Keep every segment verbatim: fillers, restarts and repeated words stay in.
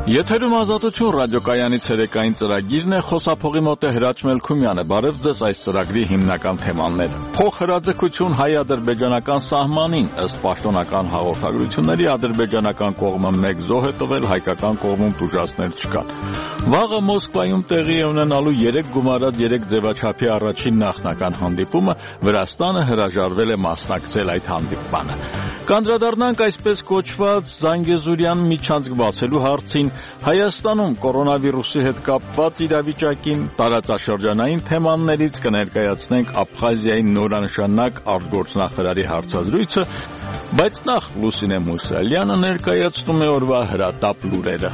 Եթերում ազատություն ռադիոկայանից երեկային ծրագիրն է, խոսափողի մոտ է Հրաչ Մելքումյանը։ Բարև ձեզ այս ծրագրի հիմնական թեմաները։ Փոխհրաձգություն հայ-ադրբեջանական սահմանին, ըստ պաշտոնական հաղորդագրությունների ադրբեջանական կողմը մեկ զոհ է տվել, հայկական կողմում տուժածներ չկան։ Վաղը Մոսկվայում տեղի է ունենալու երեք գումարած երեք ձևաչափի առաջին նախնական հանդիպումը, Վրաստանը հրաժարվել է մասնակցել այդ հանդիպմանը։ Կանդրադառնանք այսպես կոչված Զանգեզուրյան միջանցք բացելու հարցին, Հայաստանում կորոնավիրուսի հետ կապված իրավիճակին, տարածաշրջանային թեմաներից կներկայացնենք Աբխազիայի նորանշանակ արտգործնախարարի հարցազրույցը, բայց նախ Լուսինե Մուսալյանը ներկայացնում է օրվա հրատապ լուրերը։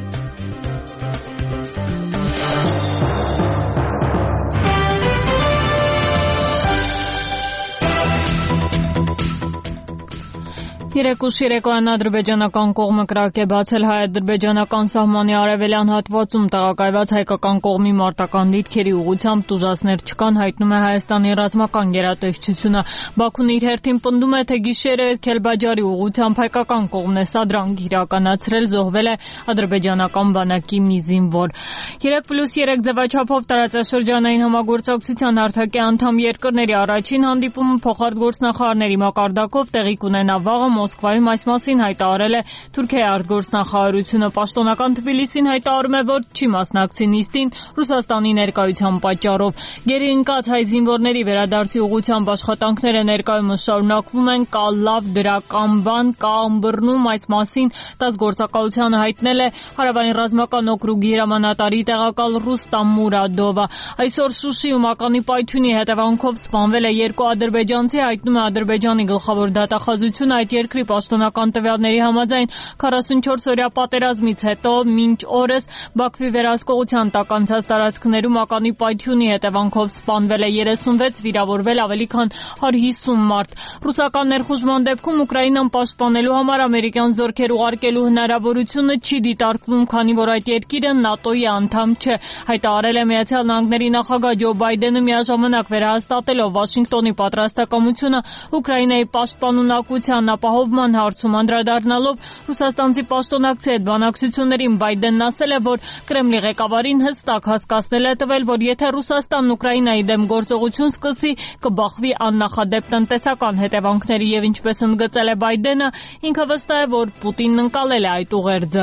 Երեք ուշ երեկոյան ադրբեջանական կողմը կրակ է բացել հայ-ադրբեջանական սահմանի արևելյան հատվածում տեղակայված հայկական կողմի մարտական դիրքերի ուղղությամբ տուժածներ չկան, հայտնում է Հայաստանի ռազմական գերատեսչությունը։ Բաքուն իր հերթին պնդում է, թե գիշերը Քելբաջարի ուղղությամբ հայկական կողմն է սադրանք իրականացրել, զոհվել է ադրբեջանական բանակի մի զինվոր։ երեք պլյուս երեք ձևաչափով տարածաշրջանային համագործակցության հարթակի անդամ երկրների առաջին հանդիպումը փոխարտգործնախարարների մակարդակով տեղի կունենա վաղը Մոսկվայում, այս մասին հայտարարել է Թուրքիայի արտգործնախարարությունը։ Պաշտոնական Թբիլիսին հայտարարում է, որ չի մասնակցի նիստին Ռուսաստանի ներկայության պատճառով։ Գերի ընկած հայ զինվորների վերադարձի ուղղությամբ աշխատանքները ներկայումս շարունակվում են, կա լավ դրական բան, կա ըմբռնում, այս մասին ՏԱՍՍ գործակալությանը հայտնել է Հարավային ռազմական օկրուգի հրամանատարի տեղակալ Ռուստամ Մուրադովը։ Այսօր Շուշիում ականի պայթյունի հետևանքով սպանվել է երկու ադրբեջանցի, հայտնում է Ադրբեջանի գլխավոր դատախազությունը։ Այդ երկրի պաշտոնական տվյալների համաձայն քառասունչորս օրյա պատերազմից հետո մինչ օրս Բաքվի վերահսկողության տակ անցած տարածքներում ականի պայթյունի հետևանքով սպանվել է երեսունվեց, վիրավորվել ավելի քան հարյուր հիսուն մարդ։ Ռուսական ներխուժման դեպքում Ուկրաինան պաշտպանելու համար ամերիկյան զորքեր ուղարկելու հնարավորությունը չի դիտարկվում, քանի որ այդ երկիրը ՆԱՏՕ-ի անդամ չէ, հայտարարել է Միացյալ Նահանգների նախագահ Ջո Բայդենը, միաժամանակ վերահաստատելով Վաշինգտոնի պատրաստակամությունը Ուկրաինայի պաշտպանունակության ապահովման հարցում անդրադառնալով ռուսաստանցի պաշտոնակցի հետ բանակցություններին Բայդենն ասել է, որ Կրեմլի ղեկավարին հստակ հասկացնել է տվել, որ եթե Ռուսաստանն Ուկրաինայի դեմ գործողություն սկսի, կբախվի աննախադեպ տնտեսական հետևանքների եւ ինչպես ընդգծել է Բայդենը, ինքը վստահ է, որ Պուտինն ընկալել է այդ ուղերձը։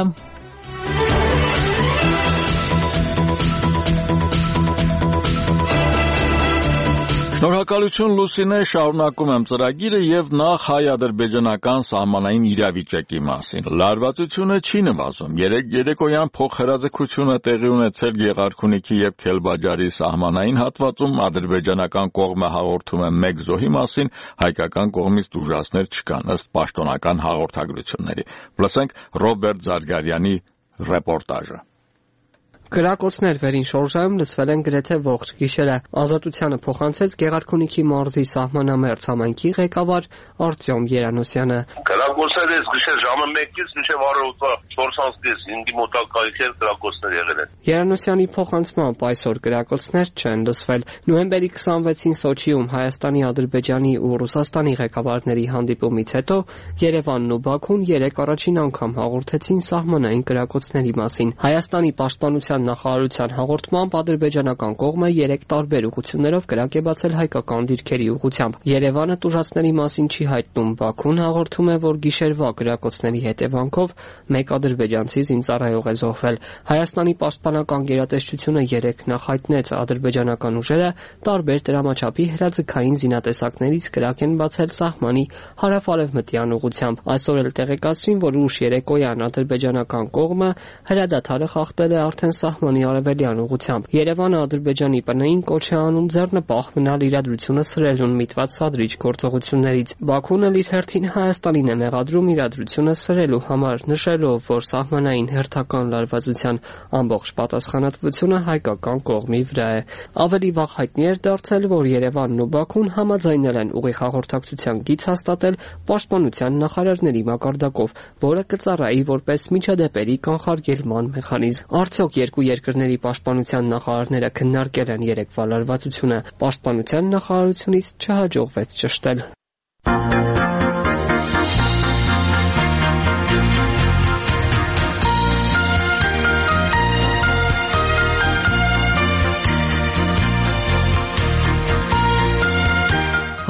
Շնորհակալություն Լուսինե, շարունակում եմ ծրագիրը եւ նախ հայ-ադրբեջանական սահմանային իրավիճակի մասին։ Լարվածությունը չի նվազում։ Երեք երեկոյան փոխհրաձգությունը տեղի ունեցել Գեղարքունիքի եւ Քելբաջարի սահմանային հատվածում, ադրբեջանական կողմը հաղորդում է մեկ զոհի մասին, հայկական կողմից տուժածներ չկան, ըստ պաշտոնական հաղորդագրությունների։ Լսենք Ռոբերտ Զարգարյանի ռեպորտաժը։ Կրակոցներ վերին շորժայում լսվել են գրեթե ողջ գիշերը։ Ազատությանը փոխանցեց Գեղարքունիքի մարզի սահմանամերձ համայնքի ղեկավար Արտյոմ Երանոսյանը։ Կրակոցները այս գիշեր ժամը մեկից մինչև առավոտվա չորս հինգի մոտակայքեր կրակոցներ եղել են։ Երանոսյանի փոխանցմամբ այսօր կրակոցներ չեն լսվել։ Նոյեմբերի քսանվեցին Սոչիում Հայաստանի, Ադրբեջանի ու Ռուսաստանի ղեկավարների հանդիպումից հետո Երևանն ու Բաքուն երեք առաջին անգամ հաղորդեցին սահմանային կրակոցների մասին։ Հայաստանի պաշտպանության նախարարության հաղորդմամբ ադրբեջանական կողմը երեք տարբեր ուղղություններով կրակ է բացել հայկական դիրքերի ուղղությամբ։ Երևանը տուժածների մասին չի հայտնում, Բաքուն հաղորդում է, որ գիշերվա կրակոցների հետևանքով մեկ ադրբեջանցի զինծառայող է զոհվել։ Հայաստանի պաշտպանական գերատեսչությունը երեք նախայտնեց ադրբեջանական ուժերը տարբեր դրամաչափի հրաձգային զինատեսակներից կրակ են բացել սահմանի հարավ-արևմտյան ուղղությամբ։ Այսօր էլ տեղեկացրին, որ ուշ երեկոյան ադրբեջանական կողմը հրադադարը խախտել է արդեն սահմանի արևելյան ուղղությամբ։ Երևանը Ադրբեջանի ՊՆ-ին կոչ է անում ձեռնպահ մնալ իրադրությունը սրելուն միտված սադրիչ գործողություններից։ Բաքուն էլ իր հերթին Հայաստանին է մեղադրում իրադրությունը սրելու համար, նշելով, որ սահմանային հերթական լարվածության ամբողջ պատասխանատվությունը հայկական կողմի վրա է։ Ավելի վաղ հայտնի էր դարձել, որ Երևանն ու Բաքուն համաձայնել են ուղիղ հաղորդակցության գիծ հաստատել պաշտպանության նախարարների մակարդակով, որը կծառայի որպես միջադեպերի կանխարգելման մեխանիզմ։ Արդյոք երկու երկրների պաշտպանության նախարարները քննարկել են երեկվա լարվածությունը։ Պաշտպանության նախարարությունից չհաջողվեց ճշտել։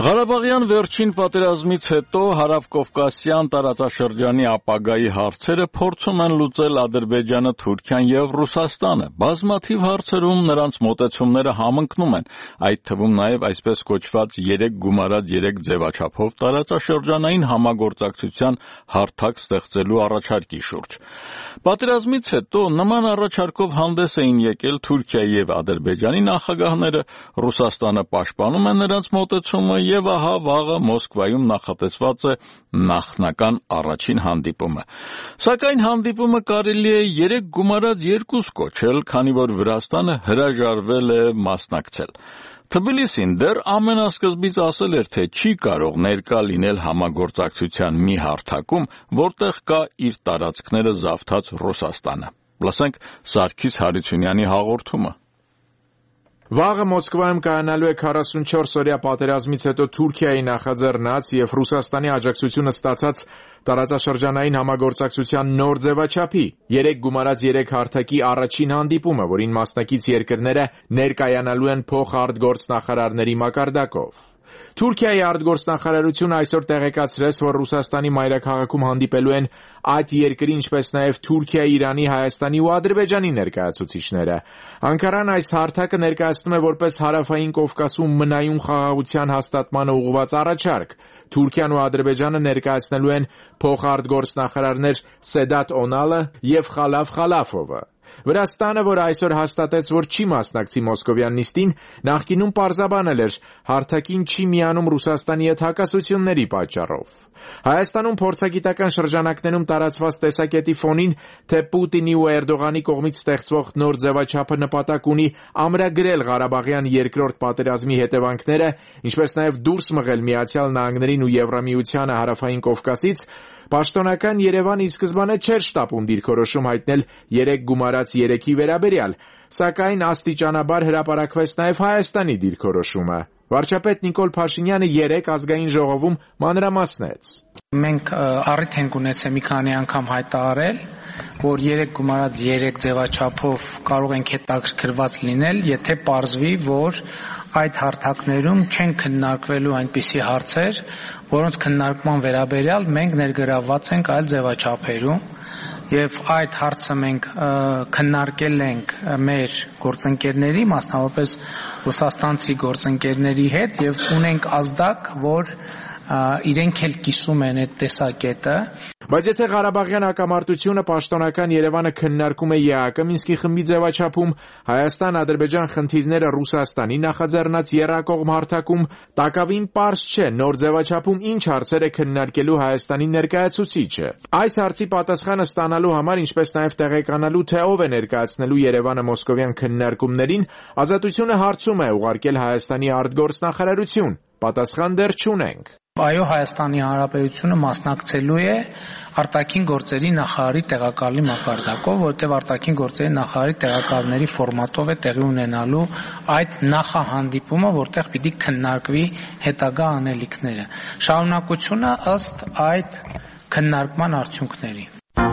Ղարաբաղյան վերջին պատերազմից հետո հարավկովկասյան տարածաշրջանի ապագայի հարցերը փորձում են լուծել Ադրբեջանը, Թուրքիան եւ Ռուսաստանը։ Բազմաթիվ հարցերում նրանց մոտեցումները համընկնում են, այդ թվում նաեւ այսպես կոչված երեք գումարած երեք ձևաչափով տարածաշրջանային համագործակցության հարթակ ստեղծելու առաջարկի շուրջ։ Պատերազմից հետո նման առաջարկով հանդես էին եկել Թուրքիայի եւ Ադրբեջանի նախագահները, Ռուսաստանը պաշտպանում է նրանց մոտեցումը եւ ահա վաղը Մոսկվայում նախատեսված է նախնական առաջին հանդիպումը։ Սակայն հանդիպումը կարելի է երեք գումարած երկուս կոչել, քանի որ Վրաստանը հրաժարվել է մասնակցել։ Թբիլիսին դեռ ամենասկզբից ասել էր, թե չի կարող ներկա լինել համագործակցության մի հարթակում, որտեղ կա իր տարածքները զավթած Ռուսաստանը։ Լսենք Սարգիս Հարությունյանի հաղորդումը։ Վաղը Մոսկվայում կայանալու է քառասունչորս-օրյա պատերազմից հետո Թուրքիայի նախաձեռնած եւ Ռուսաստանի աջակցությունը ստացած տարածաշրջանային համագործակցության նոր ձևաչափի երեք գումարած երեք հարթակի առաջին հանդիպումը, որին մասնակից երկրները ներկայանալու են փոխարտգործնախարարների մակարդակով։ Թուրքիայի արտգործնախարարությունը այսօր տեղեկացրեց, որ Ռուսաստանի մայրաքաղաքում հանդիպելու են այդ երկրի, ինչպես նաև Թուրքիայի, Իրանի, Հայաստանի ու Ադրբեջանի ներկայացուցիչները։ Անկարան այս հարթակը ներկայացնում է որպես Հարավային Կովկասում մնայուն խաղաղության հաստատմանը ուղղված առաջարկ։ Թուրքիան ու Ադրբեջանը ներկայացնելու են փոխարտգործնախարարներ Սեդատ Օնալը եւ Խալաֆ Խալաֆովը։ Վրաստանը, որ այսօր հաստատեց, որ չի մասնակցի մոսկովյան նիստին, նախկինում պարզաբանել էր հարթակին չի միանում Ռուսաստանի հետ հակասությունների պատճառով։ Հայաստանում փորձագիտական շրջանակներում տարածված տեսակետի ֆոնին, թե Պուտինի ու Էրդողանի կողմից ստեղծվող նոր ձևաչափը նպատակ ունի ամրագրել Ղարաբաղյան երկրորդ պատերազմի հետևանքները, ինչպես նաև դուրս մղել Միացյալ Նահանգներին ու Եվրամիությանը Հարավային Կովկասից, Պաշտոնական Երևանը ի սկզբանե չէր շտապում դիրքորոշում հայտնել երեք գումարած երեքի վերաբերյալ, սակայն աստիճանաբար հրապարակվեց նաև Հայաստանի դիրքորոշումը։ Վարչապետ Նիկոլ Փաշինյանը երեկ ազգային ժողովում մանրամասնեց. Մենք առիթ ենք ունեցել մի քանի անգամ հայտարարել, որ երեք գումարած երեք ձևաչափով կարող ենք հետաքրքրված լինել, եթե պարզվի, որ այդ հարթակներում չեն քննարկվելու այնպիսի հարցեր, որոնց քննարկման վերաբերյալ մենք ներգրավված ենք այլ ձևաչափերում, եւ այդ հարցը մենք քննարկել ենք մեր գործընկերների, մասնավորապես ռուսաստանցի գործընկերների հետ եւ ունենք ազդակ, որ իրենք էլ կիսում են այդ տեսակետը։ Բայց եթե Ղարաբաղյան հակամարտությունը պաշտոնական Երևանը քննարկում է ԵԱԿ Մինսկի խմբի ձևաչափում, Հայաստան-Ադրբեջան խնդիրները Ռուսաստանի նախաձեռնած եռակողմ հարթակում, տակավին պարզ չէ նոր ձևաչափում ինչ հարցեր է քննարկելու Հայաստանի ներկայացուցիչը։ Այս հարցի պատասխանը ստանալու համար, ինչպես նաև տեղեկանալու, թե ով է ներկայացնելու Երևանը մոսկովյան քննարկումներին, Ազատությունը հարցում է ուղարկել Հայաստանի արտգործնախարարություն։ Պատասխան դեռ չունենք։ Այո, Հայաստանի Հանրապետությունը մասնակցելու է արտաքին գործերի նախարարի տեղակալի մակարդակով, որտեղ արտաքին գործերի նախարարի տեղակալների ֆորմատով է տեղի ունենալու այդ նախահանդիպումը, որտեղ պիտի քննարկվի հետագա անելիքները։ Շարունակությունը ըստ այդ քննարկման արդյունքների։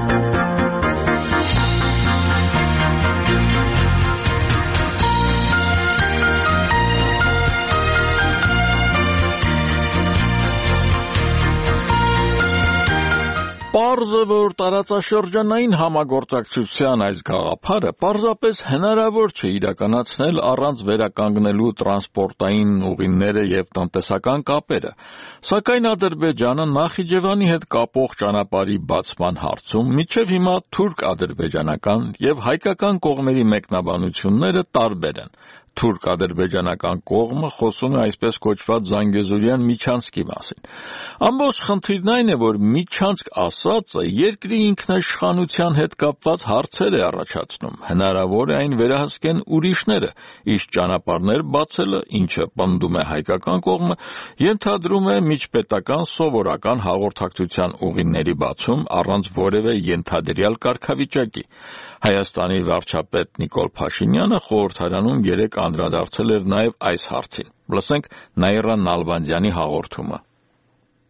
Պարզ է, որ տարածաշրջանային համագործակցության այս գաղափարը պարզապես հնարավոր չէ իրականացնել առանց վերականգնելու տրանսպորտային ուղիները եւ տնտեսական կապերը, սակայն Ադրբեջանը Նախիջևանի հետ կապող ճանապարհի բացման հարցում մինչև հիմա թուրք-ադրբեջանական եւ հայկական կողմերի մեկնաբանությունները տարբեր են։ Թուրք-ադրբեջանական կողմը խոսում է այսպես կոչված Զանգեզուրյան միջանցքի մասին։ Ամբողջ խնդիրն այն է, որ միջանցք ասածը երկրի ինքնաիշխանության հետ կապված հարցեր է առաջացնում։ Հնարավոր է այն վերահսկեն ուրիշները, իսկ ճանապարհներ բացելը, ինչը պնդում է հայկական կողմը, ենթադրում է միջպետական սովորական հաղորդակցության ուղիների բացում առանց որևէ ենթադրյալ կարգավիճակի։ Հայաստանի վարչապետ Նիկոլ Փաշինյանը խորհրդարանում երեկ անդրադարձել էր նաև այս հարցին։ Լսենք Նաիրա Նալբանդյանի հաղորդումը։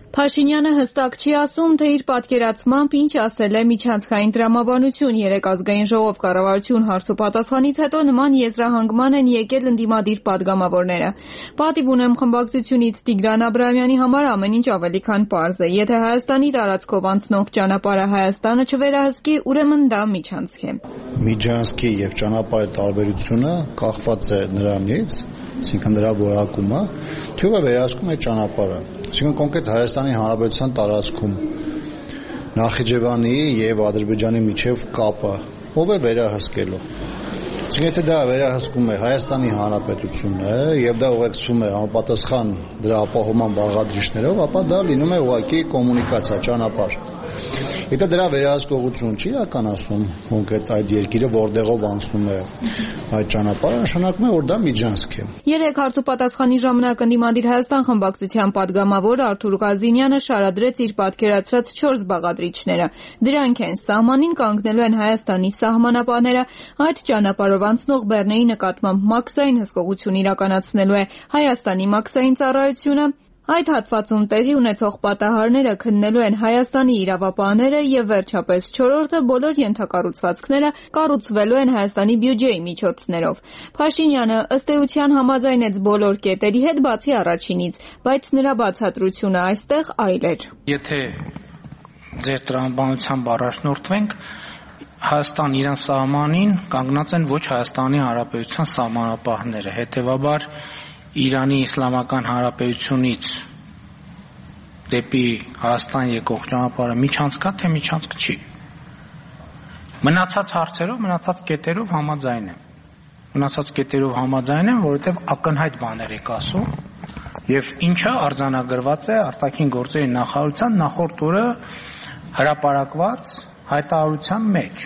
Փաշինյանը հստակ չի ասում, թե իր պատկերացմամբ ինչ ասել է միջանցքային տրամաբանություն։ Երեք ազգային ժողով կառավարություն հարցուպատասխանից հետո նման եզրահանգման են եկել ընդդիմադիր պատգամավորները։ Պատիվ ունեմ խմբակցությունից Տիգրան Աբրահամյանի համար ամեն ինչ ավելի քան պարզ է։ Եթե Հայաստանի տարածքով անցնող ճանապարհը Հայաստանը չվերահսկի, ուրեմն դա միջանցք է։ Միջանցքի եւ ճանապարհի տարբերությունը կախված է նրանից, այսինքն դրա որակումը, թե ով է վերահսկում այդ ճանապարհը։ Այսինքն կոնկրետ Հայաստանի Հանրապետության տարածքում Նախիջևանի եւ Ադրբեջանի միջև կապը ով է վերահսկելու։ Այսինքն եթե դա վերահսկում է Հայաստանի Հանրապետությունը եւ դա ուղեկցում է համապատասխան դրա ապահովման բաղադրիչներով, ապա դա լինում է ուղղակի կոմունիկացիա, ճանապարհ։ Եթե դրա վերահսկողություն չի իրականացնում կոնկրետ այդ երկիրը, որտեղով անցնում է այդ ճանապարհը, նշանակում է, որ դա միջանցք է։ Երեք հարցուպատասխանի ժամանակ ընդդիմադիր Հայաստան խմբակցության պատգամավոր Արթուր Ղազինյանը շարադրեց իր պատկերացրած չորս բաղադրիչները։ Դրանք են սահմանին կանգնելու են Հայաստանի սահմանապահները, այդ ճանապարհով անցնող բեռների նկատմամբ մաքսային հսկողություն իրականացնելու է Հայաստանի մաքսային ծառայությունը, այդ հատվածում տեղի ունեցող պատահարները քննելու են Հայաստանի իրավապահները եւ վերջապես չորրորդը բոլոր ենթակառուցվածքները կառուցվելու են Հայաստանի բյուջեի միջոցներով։ Փաշինյանը ըստ էության համաձայնեց բոլոր կետերի հետ բացի առաջինից, բայց նրա բացատրությունը այստեղ այլ էր։ Եթե ձեր տրամաբանությամբ առաջնորդվենք, Հայաստան իրան սահմանին կանգնած են ոչ Հայաստանի Հանրապետության սահմանապահները, հետևաբար Իրանի Իսլամական Հանրապետությունից դեպի Հայաստան եկող ճանապարհը միջանցք է, թե միջանցք չի։ Մնացած հարցերով, մնացած կետերով համաձայն եմ։ Մնացած կետերով համաձայն եմ, որովհետև ակնհայտ բաներ եք ասում, եւ ինչը արձանագրված է արտաքին գործերի նախարարության նախորդ օրը հրապարակված հայտարարության մեջ։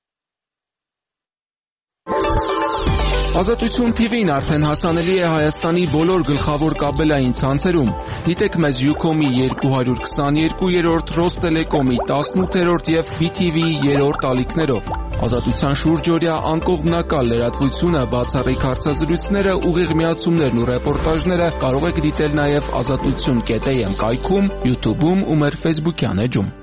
Ազատություն թիվին արդեն հասանելի է Հայաստանի բոլոր գլխավոր կաբելային ցանցերում։ Դիտեք մեզ Յուքոմի երկու հարյուր քսաներկու, Ռոստելեկոմի տասնութ եւ բի թի վիի երրորդ ալիքներով։ Ազատության շուրջօրյա անկողմնակալ լրատվությունը, բացառիկ հարցազրույցները, ուղիղ միացումներն ու ռեպորտաժները կարող եք դիտել նաև ազատություն կետ էյ էմ կայքում, YouTube-ում ու մեր Facebook-յան էջում։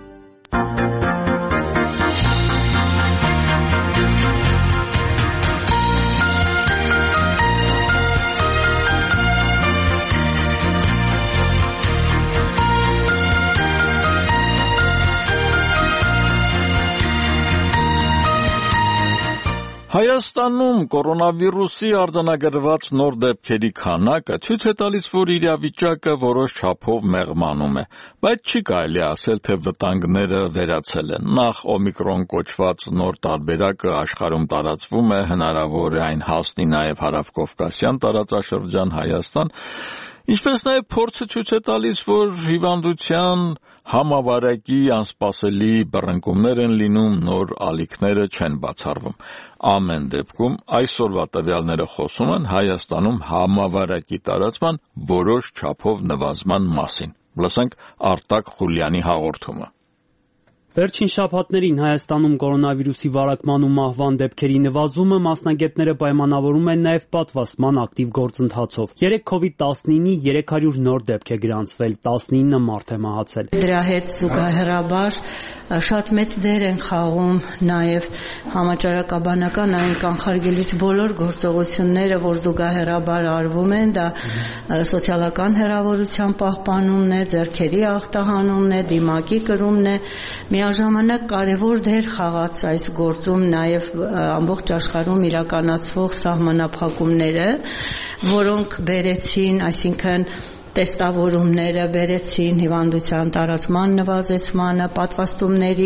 Հայաստանում կորոնավիրուսի արձանագրված նոր դեպքերի քանակը ցույց է տալիս, որ իրավիճակը որոշ չափով մեղմանում է, բայց չի կարելի ասել, թե վտանգները վերացել են։ Նախ օմիկրոն կոչված նոր տարբերակը աշխարհում տարածվում է, հնարավոր է այն հասնի նաև հարավկովկասյան տարածաշրջան Հայաստան, ինչպես նաև փորձը ցույց է տալիս, որ հիվանդության համավարակի անսպասելի բռնկումներ են լինում, նոր ալիքները չեն բացառվում։ Ամեն դեպքում այսօրվա տվյալները խոսում են Հայաստանում համավարակի տարածման որոշ չափով նվազման մասին։ Լսենք Արտակ Խուլյանի հաղորդումը։ Վերջին շաբաթներին Հայաստանում կորոնավիրուսի վարակման ու մահվան դեպքերի նվազումը մասնագետները պայմանավորում են նաև պատվաստման ակտիվ գործընթացով։ Երեկ քովիդ տասնինի երեք հարյուր նոր դեպք է գրանցվել, տասնինը մարդ է մահացել։ Դրա հետ զուգահեռաբար շատ մեծ դեր են խաղում նաև համաճարակաբանական այն կանխարգելիչ բոլոր գործողությունները, որ զուգահեռաբար արվում են, դա սոցիալական հեռավորության պահպանումն է, ձեռքերի ախտահանումն է, դիմակի կրումն է։ Միաժամանակ կարևոր դեր խաղաց այս գործում նաև ամբողջ աշխարհում իրականացվող սահմանափակումները, որոնք բերեցին, այսինքն տեստավորումները բերեցին հիվանդության տարածման նվազեցմանը, պատվաստումների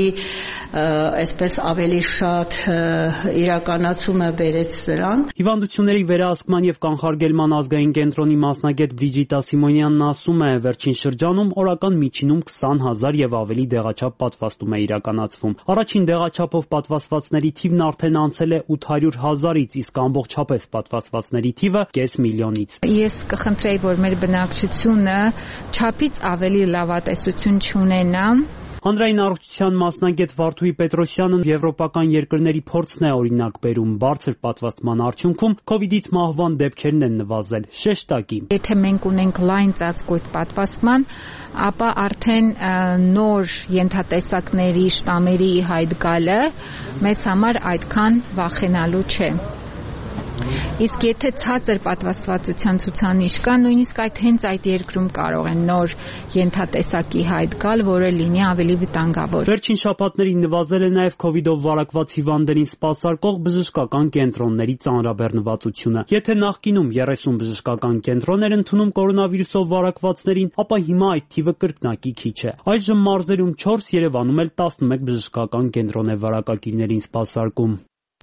այսպես ավելի շատ իրականացումը բերեց սրան։ Հիվանդությունների վերահսկման եւ կանխարգելման ազգային կենտրոնի մասնագետ Բրիջիտա Սիմոնյանն ասում է, վերջին շրջանում օրական միջինում քսան հազար եւ ավելի դեղաչափ պատվաստում է իրականացվում։ Առաջին դեղաչափով պատվաստվածների թիվն արդեն անցել է ութ հարյուր հազարից, իսկ ամբողջապես պատվաստվածների թիվը կես միլիոնից։ Ես կխնդրեի, որ մեր բնակչությունը պետությունը չափից ավելի լավատեսություն չունենա։ Հանրային առողջության մասնագետ Վարդուհի Պետրոսյանը եվրոպական երկրների փորձն է օրինակ բերում, բարձր պատվաստման արդյունքում քովիդից մահվան դեպքերն են նվազել, շեշտակի։ Եթե մենք ունենք լայն ծածկույթ պատվաստման, ապա արդեն նոր ենթատեսակների շտամերի հայտ գալը մեզ համար այդքան վախենալու չէ։ Իսկ եթե ցածր պատվաստվածության ցուցանիշ կա, նույնիսկ այդ հենց այդ երկրում կարող են նոր ենթատեսակի հայտ գալ, որը լինի ավելի վտանգավոր։ Վերջին շաբաթներին նվազել է նաև քովիդով վարակված հիվանդներին սպասարկող բժշկական կենտրոնների ծանրաբեռնվածությունը։ Եթե նախկինում երեսուն բժշկական կենտրոն էր ընդունում կորոնավիրուսով վարակվածներին, ապա հիմա այդ թիվը կրկնակի քիչ է։ Այժմ մարզերում չորս, Երևանում էլ տասնմեկ բժշկական կենտրոն է վարակակիրներին սպասարկում։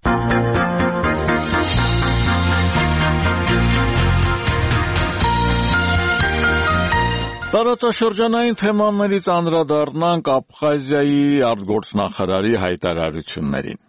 Տարածաշրջանային թեմաներից անդրադառնանք Աբխազիայի արտգործնախարարի հայտարարություններին։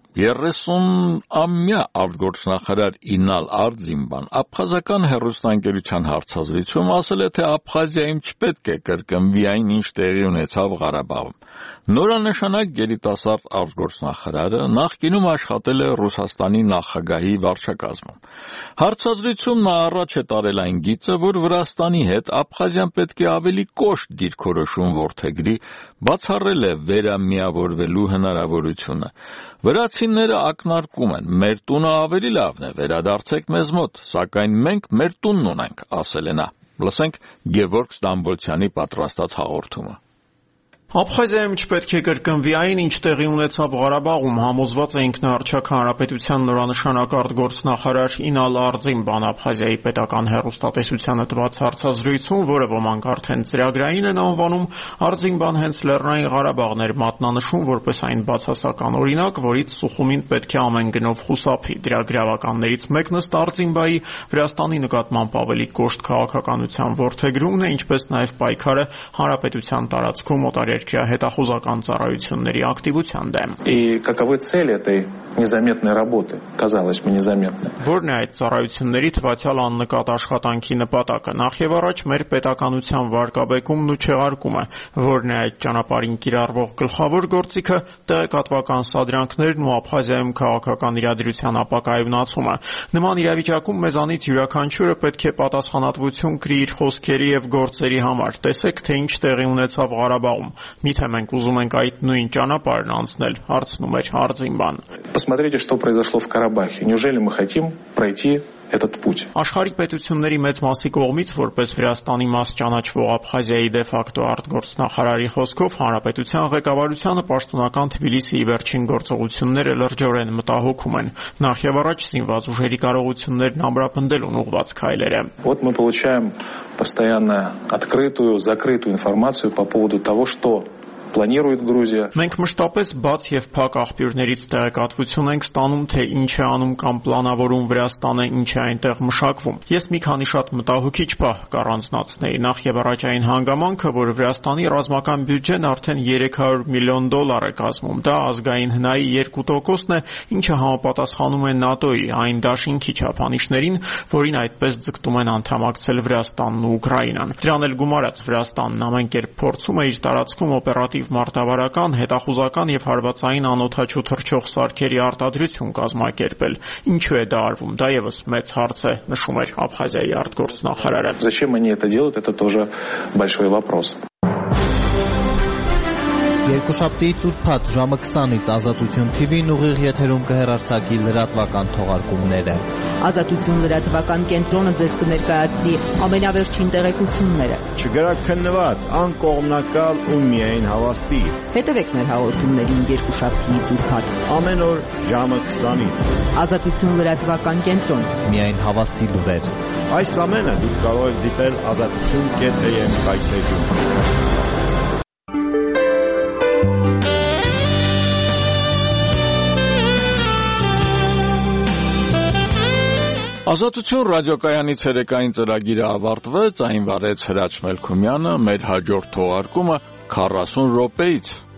երեսունամյա արտգործնախարար Ինալ Արձինբան աբխազական հեռուստաընկերության հարցազրույցում ասել է, թե Աբխազիայում չպետք է կրկնվի այն, ինչ տեղի ունեցավ Ղարաբաղում։ Նորանշանակ երիտասարդ արտգործնախարարը նախկինում աշխատել է Ռուսաստանի նախագահի վարչակազմում։ Հարցազրույցում նա առաջ է տարել այն գիծը, որ Վրաստանի հետ Աբխազիան պետք է ավելի կոշտ դիրքորոշում որդեգրի, բացառել է վերամիավորվելու հնարավորությունը։ Վրացիները ակնարկում են, մեր տունը ավելի լավն է, վերադարձեք մեզ մոտ, սակայն մենք մեր տունն ունենք, ասել է նա։ Լսենք Գևորգ Ստամբոլցյանի պատրաստած հաղորդումը։ Աբխազիայում չպետք է կրկնվի այն, ինչ տեղի ունեցավ Ղարաբաղում, համոզված է ինքնաառչակ հանրապետության նորանշանակ արտգործնախարար Ինալ Արձինբան Աբխազիայի պետական հեռուստատեսությանը տված հարցազրույցում, որը ոմանք արդեն ծրագրային են անվանում, Արձինբան հենց Լեռնային Ղարաբաղն էր մատնանշում որպես այն բացասական օրինակ, որից Սուխումին պետք է ամեն գնով խուսափի։ Դրա գրավականներից մեկն ըստ Արձինբայի Վրաստանի նկատմամբ ավելի կոշտ քաղաքականության որդեգրումն է, ինչպես նաև պայքարը հանրապետության տարածքում օտարերկրյա հետախուզական ծառայությունների ակտիվության դեմ։ И каковы цели этой незаметной работы? Казалось бы, незаметной. Որն է այդ ծառայությունների թվացյալ աննկատ աշխատանքի նպատակը։ Նախ եւ առաջ մեր պետականության վարկաբեկումն ու չեղարկումը, որն է այդ ճանապարհին կիրառվող գլխավոր գործիքը, տեղեկատվական սադրանքներն ու Աբխազիայում քաղաքական իրադրության ապակայունացումը։ Նման իրավիճակում մեզանից յուրաքանչյուրը պետք է պատասխանատվություն կրի իր խոսքերի եւ գործերի համար։ Տեսեք, թե ինչ տեղի ունեցավ Ղարաբաղում։ Միթե մենք ուզում ենք այդ նույն ճանապարհն անցնել, հարցնում էր Արձինբան։ Посмотрите, что произошло в Карабахе. Неужели мы хотим пройти этот путь? Աշխարհի պետությունների մեծ մասի կողմից որպես Վրաստանի մաս ճանաչվող Աբխազիայի դեֆակտո արտգործնախարարի խոսքով հանրապետության ղեկավարությանը պաշտոնական Թբիլիսիի վերջին գործողությունները լրջորեն մտահոգում են։ Նախ եւ առաջ զինված ուժերի կարողություններն ամրապնդելուն ուղղված քայլերը։ Вот мы получаем постоянно открытую, закрытую информацию по поводу того, что планирует Грузия. Մենք մշտապես բաց եւ փակ աղբյուրներից տեղեկատվություն ենք ստանում, թե ինչ է անում կամ պլանավորում Վրաստանը, ինչ է այնտեղ մշակվում։ Ես մի քանի շատ մտահոգիչ պահ կառանձնացնեի։ Նախ եւ առաջ այն հանգամանքը, որ Վրաստանի ռազմական բյուջեն արդեն երեք հարյուր միլիոն դոլար է կազմում։ Դա ազգային հնայի երկու տոկոսն է, ինչը համապատասխանում է ՆԱՏՕ-ի այն դաշինքի չափանիշներին, որին այդպես ձգտում են անդամակցել Վրաստանն ու Ուկրաինան։ Դրան էլ գումարած Վրաստանն ամեն կերպ փորձում է իր տարածքում օպերատիվ մարտավարական, հետախուզական եւ հարվածային անօդաչու թռչող սարքերի արտադրություն կազմակերպել։ Ինչու է դա արվում։ Դա եւս մեծ հարց է, նշում էր Աբխազիայի արտգործնախարարը։ Зачем они это делают? Это тоже большой вопрос. Երկուշաբթի ծուրփաթ ժամը քսանից Ազատություն Թի Վին ուղիղ եթերում կհեռարձակի լրատվական թողարկումները։ Ազատություն լրատվական կենտրոնը ձեզ կներկայացնի ամենավերջին տեղեկությունները։ Չգրաքննված, անկողմնակալ ու միայն հավաստի։ Հետևեք մեր հաղորդումներին երկուշաբթի ծուրփաթ ամեն օր ժամը քսանից։ Ազատություն լրատվական կենտրոն։ Միայն հավաստի լուրեր։ Այս ամենը դուք կարող եք դիտել ազատություն կետ էյ էմ կայքեջում։ Ազատություն ռադիոկայանի ցերեկային ծրագիրը ավարտվեց, այն վարեց Հրաչ Մելքումյանը, մեր հաջորդ թողարկումը քառասուն րոպեից։